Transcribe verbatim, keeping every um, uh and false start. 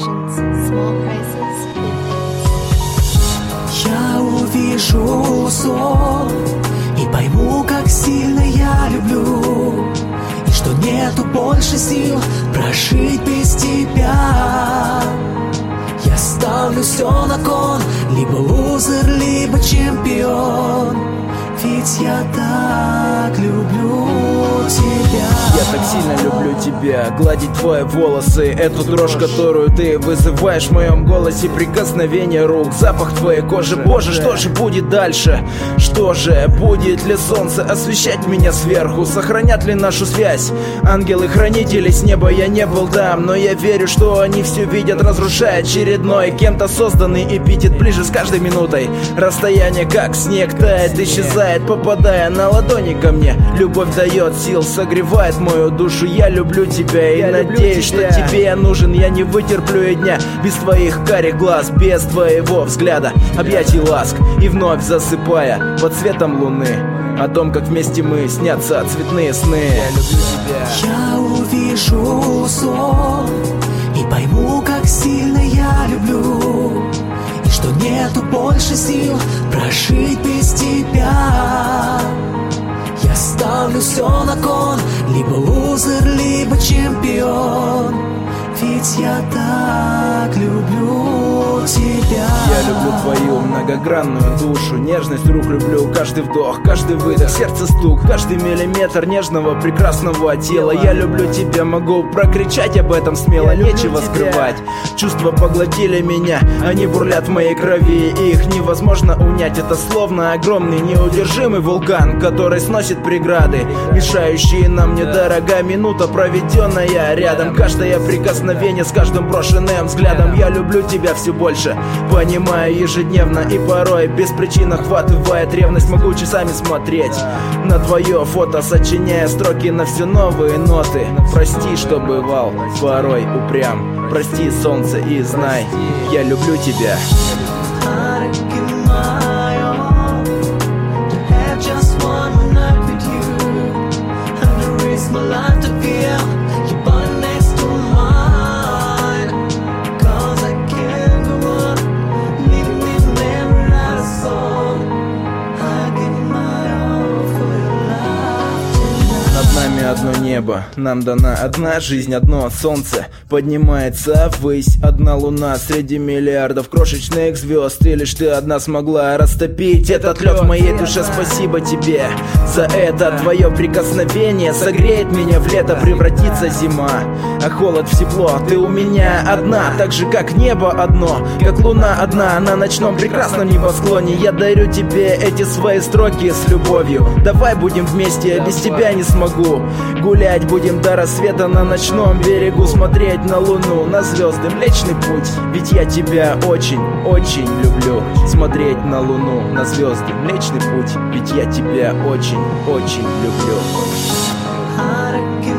Productions. Small prices, big hits. Я увижу сон и пойму, как сильно я люблю, и что нету больше сил прожить без тебя. Я ставлю все на кон, либо лузер, либо чемпион, ведь я так люблю тебя. Я так сильно люблю тебя, гладить твои волосы, эту дрожь, которую ты вызываешь в моем голосе, прикосновение рук, запах твоей кожи. Боже, что же будет дальше? Что же, будет ли солнце освещать меня сверху? Сохранят ли нашу связь ангелы-хранители с неба? Я не был там, но я верю, что они все видят, разрушая очередной кем-то созданный эпитет. Ближе с каждой минутой расстояние, как снег, тает, исчезает, попадая на ладони ко мне. Любовь дает сил, согревает мою душу. Я люблю тебя и я надеюсь, что тебе я нужен. Я не вытерплю и дня без твоих карих глаз, без твоего взгляда, объятий, ласк. И вновь засыпая под светом луны, о том, как вместе мы, снятся цветные сны. Я люблю тебя. Я увижу сон и пойму, как сильно я люблю, и что нету больше сил прожить без тебя. Я ставлю все на кон, либо лузер, либо чемпион, ведь я так люблю тебя. Я люблю твою многогранную душу, нежность рук люблю, каждый вдох, каждый выдох, сердце стук, каждый миллиметр нежного прекрасного тела. Я люблю тебя, могу прокричать об этом смело, нечего скрывать. Чувства поглотили меня, они бурлят в моей крови, их невозможно унять. Это словно огромный неудержимый вулкан, который сносит преграды, мешающие нам недорога минута, проведенная рядом. Каждое прикосновение с каждым брошенным взглядом. Я люблю тебя все больше, понимаю ежедневно, и порой без причины охватывает ревность. Могу часами смотреть на твое фото, сочиняя строки на все новые ноты. Прости, что бывал порой упрям, прости, солнце, и знай, я люблю тебя. Одно небо, нам дана одна жизнь, одно солнце поднимается ввысь, одна луна среди миллиардов крошечных звезд. И лишь ты одна смогла растопить этот лед в моей душе. Спасибо тебе за это, твое прикосновение согреет меня в лето, превратится зима, а холод в тепло. Ты у меня одна, так же как небо одно, как луна одна на ночном прекрасном небосклоне. Я дарю тебе эти свои строки с любовью. Давай будем вместе, я без тебя не смогу. Гулять будем до рассвета на ночном берегу, смотреть на луну, на звезды, Млечный Путь. Ведь я тебя очень, очень люблю. Смотреть на луну, на звезды, Млечный Путь. Ведь я тебя очень, очень люблю.